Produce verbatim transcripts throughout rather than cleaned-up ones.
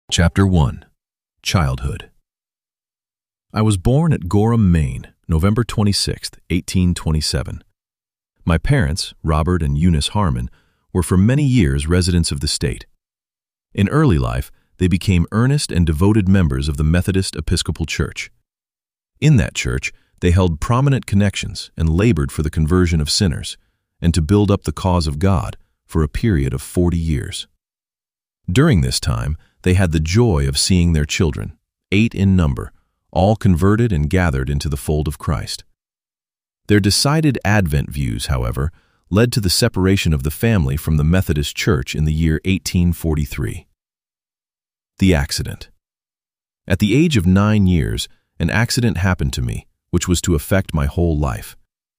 Chapter one. Childhood. I was born at Gorham, Maine, November twenty-sixth, eighteen twenty-seven. My parents, Robert and Eunice Harmon, were for many years residents of the state. In early life, they became earnest and devoted members of the Methodist Episcopal Church. In that church, they held prominent connections and labored for the conversion of sinners and to build up the cause of God for a period of forty years. During this time, they had the joy of seeing their children, eight in number, all converted and gathered into the fold of Christ. Their decided Advent views, however, led to the separation of the family from the Methodist Church in the year eighteen forty-three. The accident. At the age of nine years, an accident happened to me, which was to affect my whole life.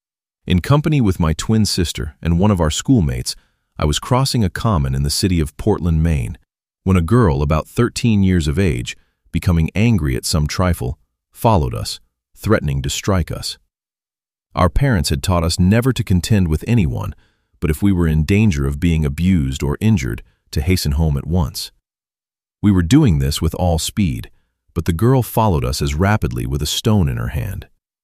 In company with my twin sister and one of our schoolmates, I was crossing a common in the city of Portland, Maine, when a girl about thirteen years of age, becoming angry at some trifle, followed us, threatening to strike us. Our parents had taught us never to contend with anyone, but if we were in danger of being abused or injured, to hasten home at once. We were doing this with all speed, but the girl followed us as rapidly with a stone in her hand.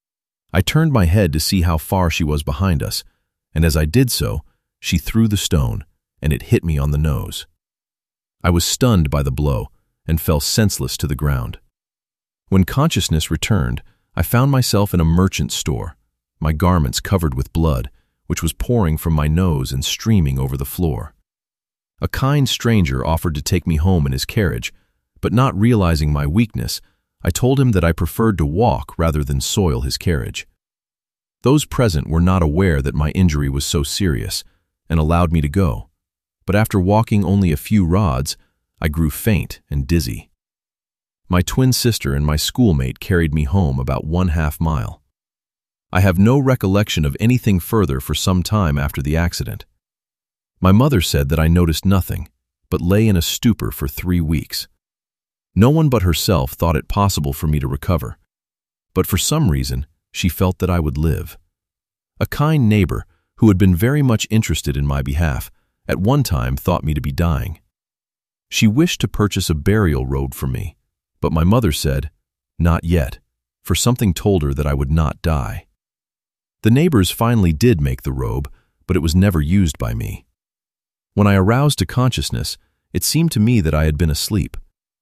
I turned my head to see how far she was behind us, and as I did so, she threw the stone, and it hit me on the nose. I was stunned by the blow and fell senseless to the ground. When consciousness returned, I found myself in a merchant's store, my garments covered with blood, which was pouring from my nose and streaming over the floor. A kind stranger offered to take me home in his carriage, but not realizing my weakness, I told him that I preferred to walk rather than soil his carriage. Those present were not aware that my injury was so serious and allowed me to go. But after walking only a few rods, I grew faint and dizzy. My twin sister and my schoolmate carried me home about one half mile. I have no recollection of anything further for some time after the accident. My mother said that I noticed nothing, but lay in a stupor for three weeks. No one but herself thought it possible for me to recover, but for some reason, she felt that I would live. A kind neighbor, who had been very much interested in my behalf, at one time thought me to be dying. She wished to purchase a burial robe for me, but my mother said, "Not yet," for something told her that I would not die. The neighbors finally did make the robe, but it was never used by me. When I aroused to consciousness, it seemed to me that I had been asleep.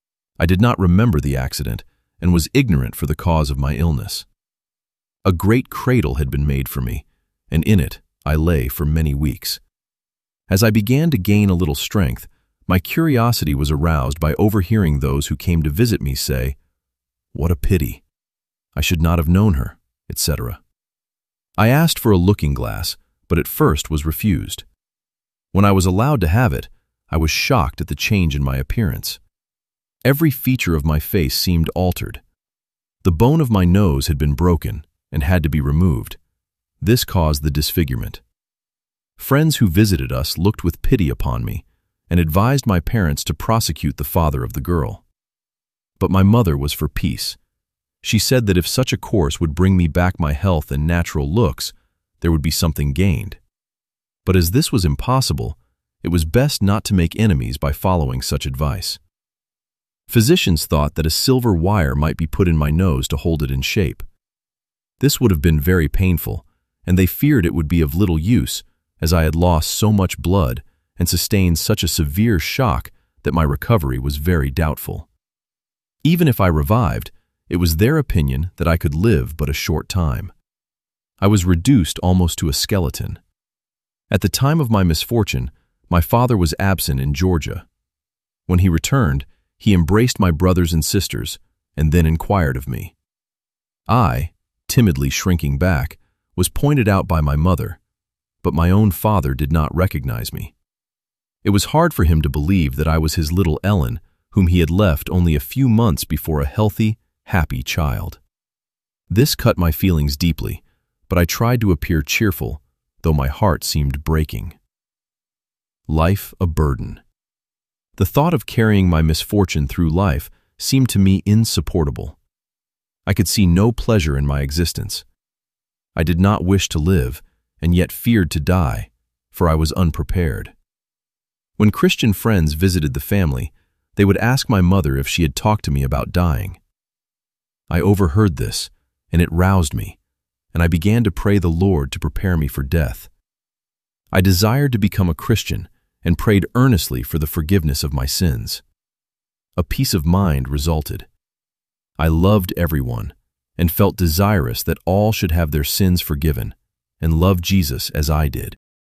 I did not remember the accident and was ignorant for the cause of my illness. A great cradle had been made for me, and in it I lay for many weeks. As I began to gain a little strength, my curiosity was aroused by overhearing those who came to visit me say, "What a pity! I should not have known her," et cetera. I asked for a looking glass, but at first was refused. When I was allowed to have it, I was shocked at the change in my appearance. Every feature of my face seemed altered. The bone of my nose had been broken and had to be removed. This caused the disfigurement. Friends who visited us looked with pity upon me and advised my parents to prosecute the father of the girl. But my mother was for peace. She said that if such a course would bring me back my health and natural looks, there would be something gained. But as this was impossible, it was best not to make enemies by following such advice. Physicians thought that a silver wire might be put in my nose to hold it in shape. This would have been very painful, and they feared it would be of little use, as I had lost so much blood and sustained such a severe shock that my recovery was very doubtful. Even if I revived, it was their opinion that I could live but a short time. I was reduced almost to a skeleton. At the time of my misfortune, my father was absent in Georgia. When he returned, he embraced my brothers and sisters and then inquired of me. I, timidly shrinking back, was pointed out by my mother, but my own father did not recognize me. It was hard for him to believe that I was his little Ellen, whom he had left only a few months before a healthy, happy child. This cut my feelings deeply, but I tried to appear cheerful, though my heart seemed breaking. Life a burden. The thought of carrying my misfortune through life seemed to me insupportable. I could see no pleasure in my existence. I did not wish to live, and yet feared to die, for I was unprepared. When Christian friends visited the family, they would ask my mother if she had talked to me about dying. I overheard this, and it roused me, and I began to pray the Lord to prepare me for death. I desired to become a Christian and prayed earnestly for the forgiveness of my sins. A peace of mind resulted. I loved everyone and felt desirous that all should have their sins forgiven and love Jesus as I did.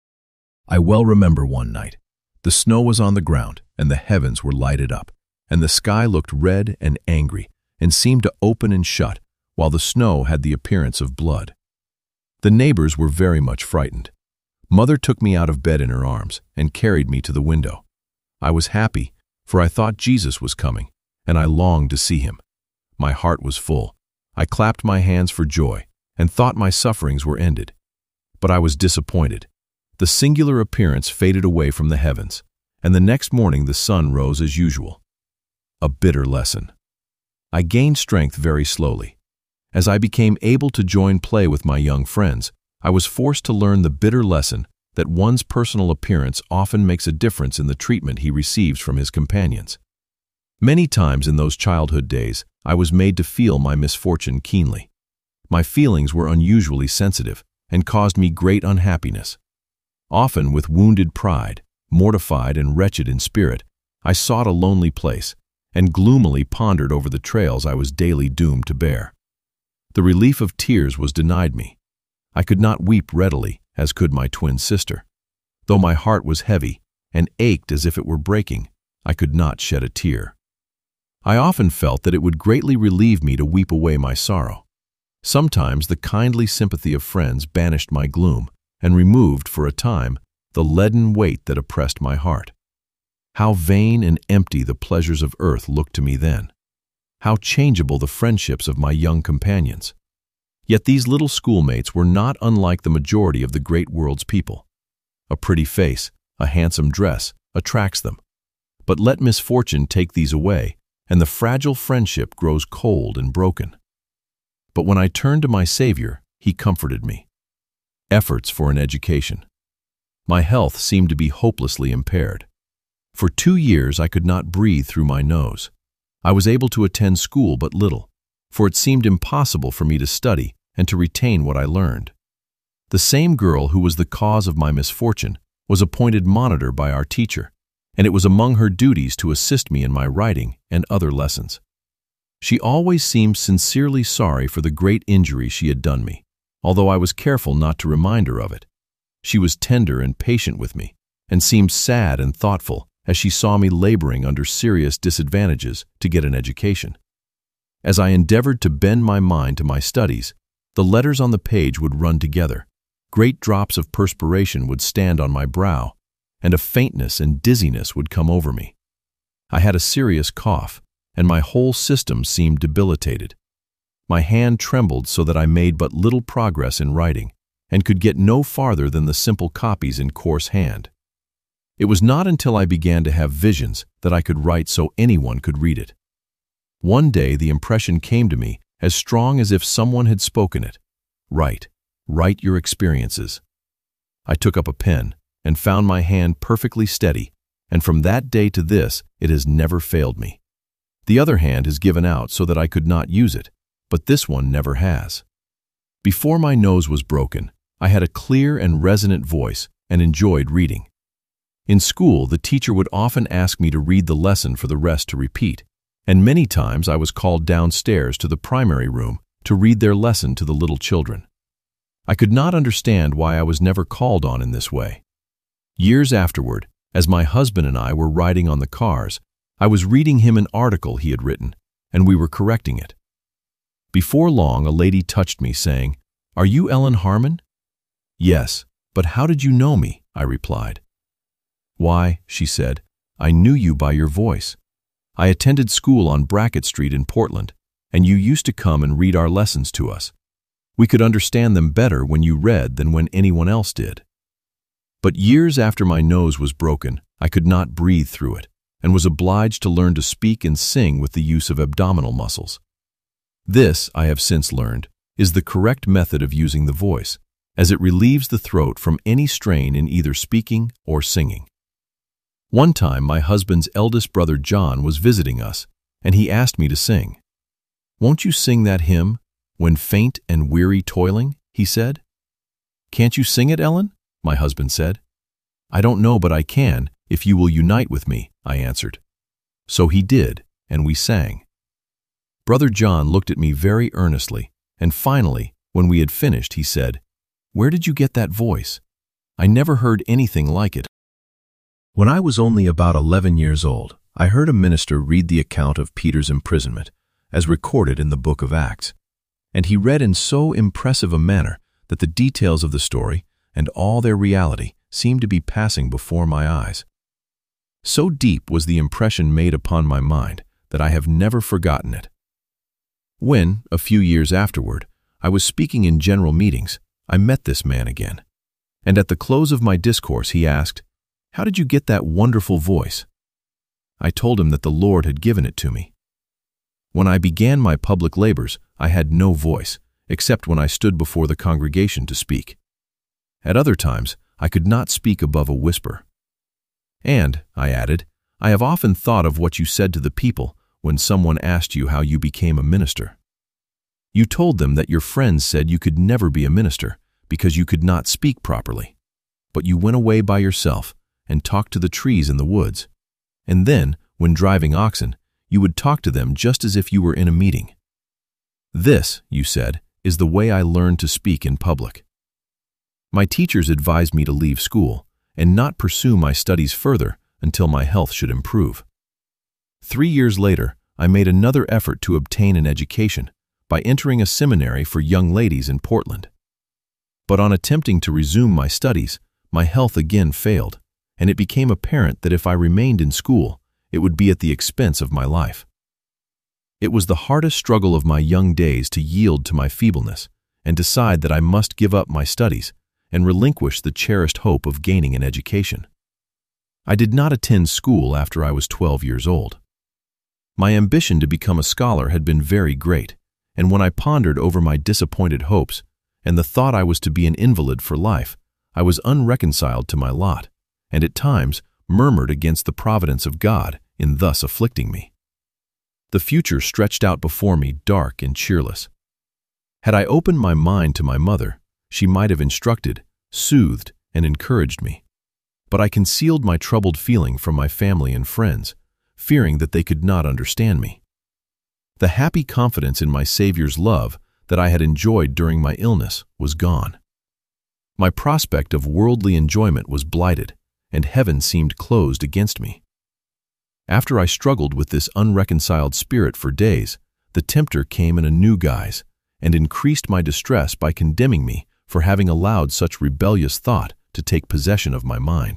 I well remember one night. The snow was on the ground and the heavens were lighted up, and the sky looked red and angry and seemed to open and shut, while the snow had the appearance of blood. The neighbors were very much frightened. Mother took me out of bed in her arms and carried me to the window. I was happy, for I thought Jesus was coming, and I longed to see him. My heart was full. I clapped my hands for joy and thought my sufferings were ended. But I was disappointed. The singular appearance faded away from the heavens, and the next morning the sun rose as usual. A bitter lesson. I gained strength very slowly. As I became able to join play with my young friends, I was forced to learn the bitter lesson that one's personal appearance often makes a difference in the treatment he receives from his companions. Many times in those childhood days, I was made to feel my misfortune keenly. My feelings were unusually sensitive and caused me great unhappiness. Often with wounded pride, mortified and wretched in spirit, I sought a lonely place and gloomily pondered over the trials I was daily doomed to bear. The relief of tears was denied me. I could not weep readily, as could my twin sister. Though my heart was heavy and ached as if it were breaking, I could not shed a tear. I often felt that it would greatly relieve me to weep away my sorrow. Sometimes the kindly sympathy of friends banished my gloom and removed, for a time, the leaden weight that oppressed my heart. How vain and empty the pleasures of earth looked to me then. How changeable the friendships of my young companions. Yet these little schoolmates were not unlike the majority of the great world's people. A pretty face, a handsome dress, attracts them. But let misfortune take these away, and the fragile friendship grows cold and broken. But when I turned to my Savior, He comforted me. Efforts for an education. My health seemed to be hopelessly impaired. For two years I could not breathe through my nose. I was able to attend school but little, for it seemed impossible for me to study and to retain what I learned. The same girl who was the cause of my misfortune was appointed monitor by our teacher, and it was among her duties to assist me in my writing and other lessons. She always seemed sincerely sorry for the great injury she had done me, although I was careful not to remind her of it. She was tender and patient with me, and seemed sad and thoughtful as she saw me laboring under serious disadvantages to get an education. As I endeavored to bend my mind to my studies, the letters on the page would run together, great drops of perspiration would stand on my brow, and a faintness and dizziness would come over me. I had a serious cough, and my whole system seemed debilitated. My hand trembled so that I made but little progress in writing, and could get no farther than the simple copies in coarse hand. It was not until I began to have visions that I could write so anyone could read it. One day the impression came to me as strong as if someone had spoken it. Write, write your experiences. I took up a pen and found my hand perfectly steady, and from that day to this it has never failed me. The other hand has given out so that I could not use it, but this one never has. Before my nose was broken, I had a clear and resonant voice and enjoyed reading. In school, the teacher would often ask me to read the lesson for the rest to repeat, and many times I was called downstairs to the primary room to read their lesson to the little children. I could not understand why I was never called on in this way. Years afterward, as my husband and I were riding on the cars, I was reading him an article he had written, and we were correcting it. Before long, a lady touched me, saying, "Are you Ellen Harmon?" "Yes, but how did you know me?" I replied. "Why," she said, "I knew you by your voice. I attended school on Brackett Street in Portland, and you used to come and read our lessons to us. We could understand them better when you read than when anyone else did." But years after my nose was broken, I could not breathe through it, and was obliged to learn to speak and sing with the use of abdominal muscles. This, I have since learned, is the correct method of using the voice, as it relieves the throat from any strain in either speaking or singing. One time, my husband's eldest brother John was visiting us, and he asked me to sing. "Won't you sing that hymn, 'When Faint and Weary Toiling'?" he said. "Can't you sing it, Ellen?" my husband said. "I don't know, but I can, if you will unite with me," I answered. So he did, and we sang. Brother John looked at me very earnestly, and finally, when we had finished, he said, "Where did you get that voice? I never heard anything like it." When I was only about eleven years old, I heard a minister read the account of Peter's imprisonment, as recorded in the book of Acts, and he read in so impressive a manner that the details of the story and all their reality seemed to be passing before my eyes. So deep was the impression made upon my mind that I have never forgotten it. When, a few years afterward, I was speaking in general meetings, I met this man again, and at the close of my discourse he asked, "How did you get that wonderful voice?" I told him that the Lord had given it to me. When I began my public labors, I had no voice, except when I stood before the congregation to speak. At other times, I could not speak above a whisper. And, I added, I have often thought of what you said to the people when someone asked you how you became a minister. You told them that your friends said you could never be a minister because you could not speak properly, but you went away by yourself and talked to the trees in the woods, and then, when driving oxen, you would talk to them just as if you were in a meeting. This, you said, is the way I learned to speak in public. My teachers advised me to leave school and not pursue my studies further until my health should improve. Three years later, I made another effort to obtain an education by entering a seminary for young ladies in Portland. But on attempting to resume my studies, my health again failed, and it became apparent that if I remained in school, it would be at the expense of my life. It was the hardest struggle of my young days to yield to my feebleness and decide that I must give up my studies and relinquish the cherished hope of gaining an education. I did not attend school after I was twelve years old. My ambition to become a scholar had been very great, and when I pondered over my disappointed hopes and the thought I was to be an invalid for life, I was unreconciled to my lot, and at times murmured against the providence of God in thus afflicting me. The future stretched out before me dark and cheerless. Had I opened my mind to my mother, she might have instructed, soothed, and encouraged me. But I concealed my troubled feeling from my family and friends, fearing that they could not understand me. The happy confidence in my Savior's love that I had enjoyed during my illness was gone. My prospect of worldly enjoyment was blighted, and heaven seemed closed against me. After I struggled with this unreconciled spirit for days, the tempter came in a new guise and increased my distress by condemning me for having allowed such rebellious thought to take possession of my mind.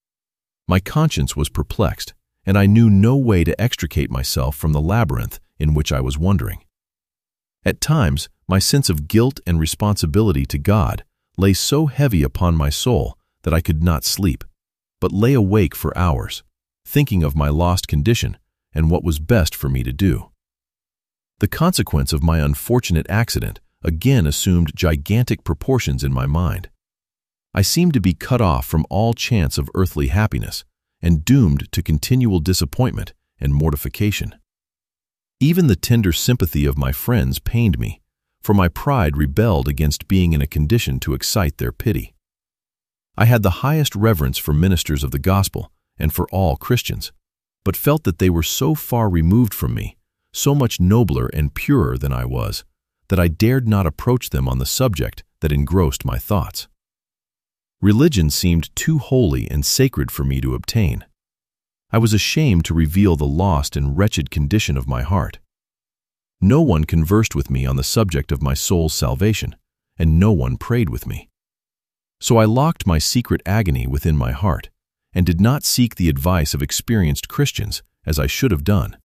My conscience was perplexed, and I knew no way to extricate myself from the labyrinth in which I was wandering. At times, my sense of guilt and responsibility to God lay so heavy upon my soul that I could not sleep, but lay awake for hours, thinking of my lost condition and what was best for me to do. The consequence of my unfortunate accident again assumed gigantic proportions in my mind. I seemed to be cut off from all chance of earthly happiness and doomed to continual disappointment and mortification. Even the tender sympathy of my friends pained me, for my pride rebelled against being in a condition to excite their pity. I had the highest reverence for ministers of the gospel and for all Christians, but felt that they were so far removed from me, so much nobler and purer than I was, that I dared not approach them on the subject that engrossed my thoughts. Religion seemed too holy and sacred for me to obtain. I was ashamed to reveal the lost and wretched condition of my heart. No one conversed with me on the subject of my soul's salvation, and no one prayed with me. So I locked my secret agony within my heart, and did not seek the advice of experienced Christians as I should have done.